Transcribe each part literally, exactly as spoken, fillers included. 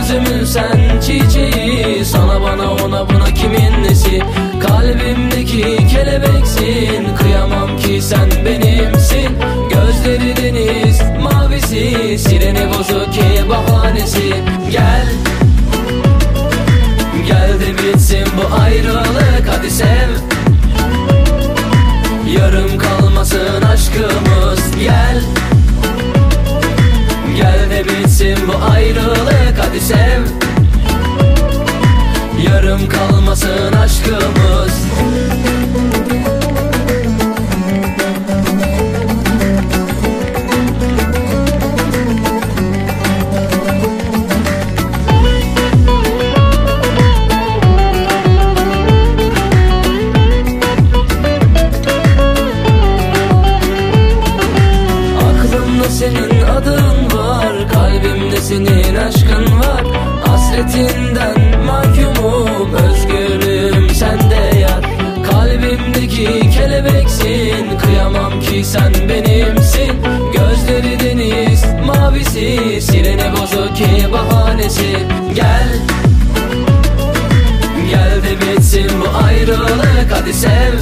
Gözümün sen çiçeği, sana bana ona buna kimin nesi? Kalbimdeki kelebeksin, kıyamam ki sen benimsin. Gözleri deniz mavisi, sireni bozuk ki bahanesi. Gel, gel de bitsin bu ayrılık, hadi sev. Yarım kalmasın aşkımız, gel. Gel de bitsin bu ayrılık, hadi sev. Yarım kalmasın aşkımız. Aklımda senin adın var, kalbimde senin aşkın var. Hasretinden mahkumum, özgürlüğüm sende yar. Kalbimdeki kelebeksin, kıyamam ki sen benimsin. Gözleri deniz mavisi, sireni bozuk ki bahanesi. Gel, gel de bitsin bu ayrılık, hadi sev.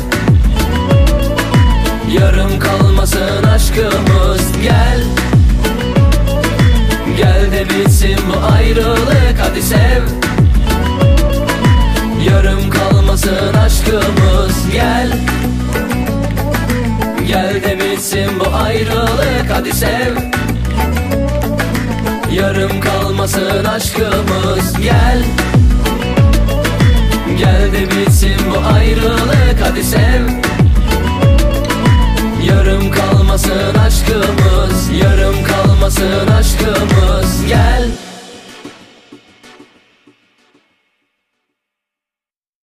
Yarım kalmasın aşkımız, gel. Gel de bitsin bu ayrılık, hadi sev. Yarım kalmasın aşkımız, gel. Gel de bitsin bu ayrılık, hadi sev. Yarım kalmasın aşkımız, gel. Gel de bitsin bu ayrılık, hadi sev.